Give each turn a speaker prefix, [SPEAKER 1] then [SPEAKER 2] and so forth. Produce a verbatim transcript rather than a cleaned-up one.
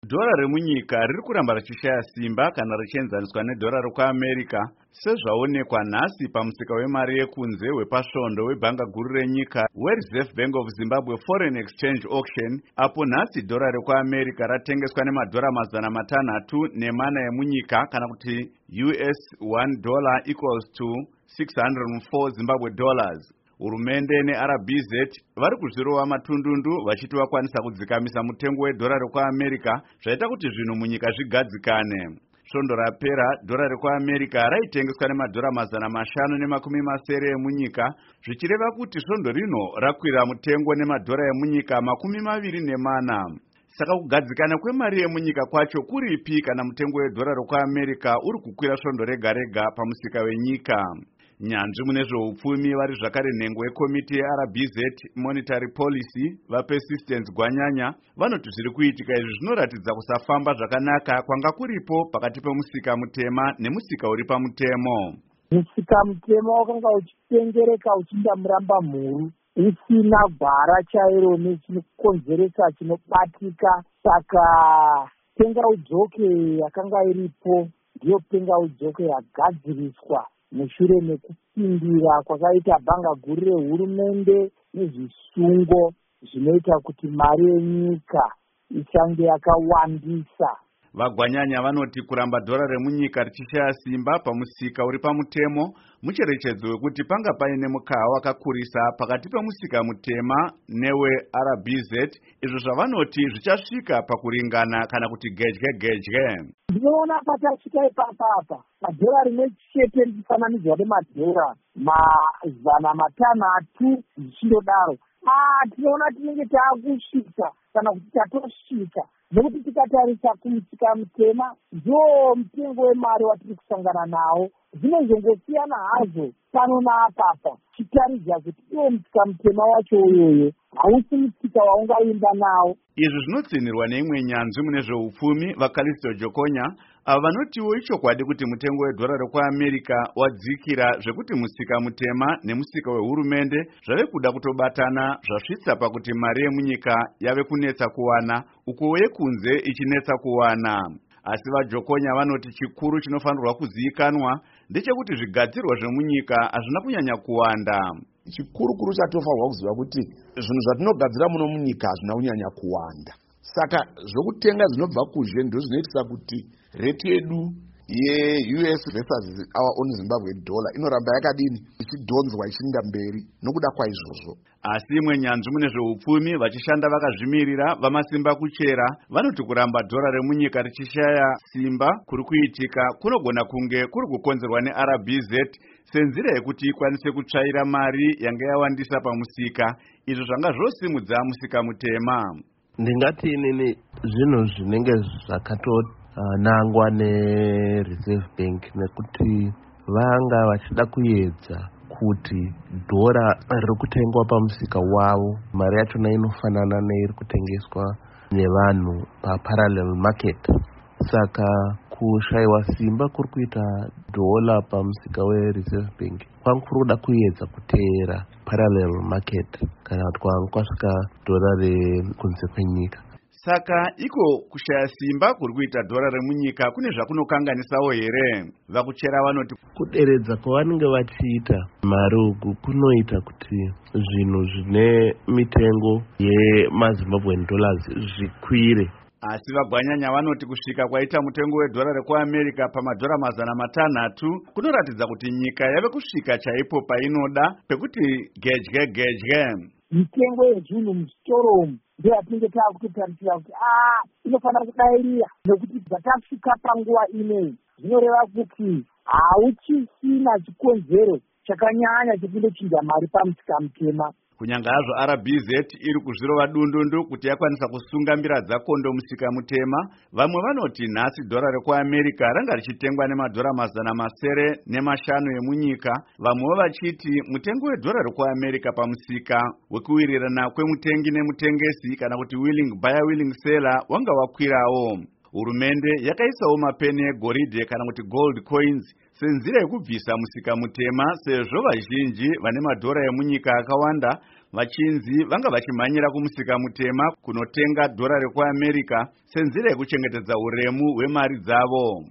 [SPEAKER 1] dhora remunyika riri kuramba richishaya simba kana richienzaniswa nedhora rekuamerica, sezvaonekwa nhasi pamusika wemari yekunze wepasvondo webhanga guru renyika weReserve Bank of Zimbabwe Foreign Exchange Auction, apo nhasi dhora rekuamerica ratengeswa nemadhora mazana matanhatu nemana emunyika, kana kuti U S one dollar equals to six hundred four Zimbabwe dollars. Hurumende neR B Z vari kuzvirova matundundu vachiti vakwanisa kudzikamisa mutengo wedhora rekuamerica, zvaita kuti zvinhu munyika zvigadzikane. Svondo rapera dhora rekuamerica raitengeswa nemadhora mazana mashanu nemakumi masere emunyika, zvichireva kuti svondo rino rakwira mutengo nemadhora emunyika makumi maviri nemana. Saka kugadzikana kwemari yemunyika kwacho kuripi kana mutengo wedhora rekuamerica uri kukwira svondo rega rega pamusika wenyika? Nyanzvi mune zveupfumi vari zvakare nhengo yekomiti yeR B Z Monetary Policy vaPersistence Gwanyanya vanoti zviri kuitika izvi zvinoratidza kusafamba zvakanaka kwanga kuripo pakati pemusika mutema nemusika uri pamutemo.
[SPEAKER 2] Musika mutema wakanga uchitengereka uchinda muramba mhuru usina gwara chairo nechinokonzeresa chinobatika, saka tengaudzoke yakanga iripo ndiyo tengaudzoke yagadziriswa mushure mekupindira kwakaita bhanga guru rehurumende nezvisungo zvinoita kuti mari yenyika ichange yakawandisa.
[SPEAKER 1] Vagwanyanya vanoti kuramba dhora remunyika richishaya simba pamusika uri pamutemo mucherechedzo wekuti panga paine mukaha wakakurisa pakati pemusika mutema neweR B Z, izvo zvavanoti zvichasvika pakuringana kana kuti gedye gedye.
[SPEAKER 2] Ndinoona patasvika ipapapa madhora rimwe chete richifananidzwa nemadhora mazana matanhatu zvichindodaro. Ah, tinoona tinenge taakusvika kana kuti tatosvika, nekuti tikatarisa kumusika mutema ndio mutengo wemari watiri kusangana nawo. Zvinozongosiyana hazvo pano naapapa, chitaridza kuti iwo musika mutema wacho uyoyo hausi musika waungaimba nawo.
[SPEAKER 1] Izvi zvinotsinirwa neimwe nyanzvi mune zveupfumi vaCallisto Jokonya, ava vanotiwo ichokwadi kuti mutengo wedhora rekuamerica wadzikira zvekuti musika mutema nemusika wehurumende zvave kuda kutobatana zvasvitsa pakuti mari yemunyika yave kunetsa kuwana uko yekunze ichinetsa kuwana. Asi vaJokonya vanoti chikuru chinofanirwa kuzivikanwa ndechekuti zvigadzirwa zvemunyika hazvina kunyanya kuwanda.
[SPEAKER 3] Chikuru kuru chatofanirwa kuziva kuti zvinhu zvatinogadzira muno munyika hazvina kunyanya kuwanda. Saka zvokutenga zvinobva kuzhe ndizvo zvinoitisa kuti rate yedu ye-U S versus our own Zimbabwe dollar inoramba yakadini ichidhonzwa ichienda mberi nokuda kwaizvozvo.
[SPEAKER 1] Asi imwe nyanzvi mune zveupfumi vachishanda vakazvimirira vamasimba kuchera vanoti kuramba dhora remunyika richishaya simba kuri kuitika kunogona kunge kuri kukonzerwa neR B Z senzira yekuti ikwanise kutsvaira mari yanga yawandisa pamusika, izvo zvanga zvosimudza musika mutema.
[SPEAKER 4] Ndingati inini zvinhu zvinenge zvakatonangwa neReserve Bank nekuti vanga vachida kuedza kuti dhora riri kutengwa pamusika wavo mari yachona inofanana neiri kutengeswa nevanhu paparallel market. Saka kushayiwa simba kuri kuita dhola pamusika weReserve Bank kwanga kuri kuda kuedza kuteera parallel market kana kuti kwanga kwasvika dhora rekunze kwenyika.
[SPEAKER 1] Saka iko kushaya simba kuri kuita dhora remunyika kune zvakunokanganisawo here? Vakuchera vanoti
[SPEAKER 4] kuderedza kwavanenge vachiita mari uku kunoita kuti zvinhu zvine mitengo yemaZimbabwean dollars zvikwire.
[SPEAKER 1] Asi vagwanyanya vanoti kusvika kwaita mutengo wedhora rekuamerica pamadhora mazana matanhatu kunoratidza kuti nyika yave kusvika chaipo painoda pekuti gedye gedye.
[SPEAKER 2] Mitengo yezvinhu muzvitoromu ndiyo yatinenge taakutotarisira kuti ah inofanira kudairira, nekuti dzatasvika panguva ineyi zvinoreva kuti hauchisina chikonzero chakanyanya chekundochinja mari pamusika mutema.
[SPEAKER 1] Kunyanga hazvo R B Z iri kuzvirova dundundu kuti yakwanisa kusunga mbira dzakondo musika mutema, vamwe vanoti nhasi dhora rekuamerica ranga richitengwa nemadhora mazana masere nemashanu emunyika, vamwewo vachiti mutengo wedhora rekuamerica pamusika wekuwirirana kwemutengi nemutengesi kana kuti willing buyer willing seller wanga wakwirawo. Hurumende yakaisawo mapeni egoridhe kana kuti gold coins senzira yekubvisa musika mutema, sezvo vazhinji vane madhora emunyika akawanda vachinzi vanga vachimhanyira kumusika mutema kunotenga dhora rekuAmerica senzira yekuchengetedza uremu hwemari dzavo.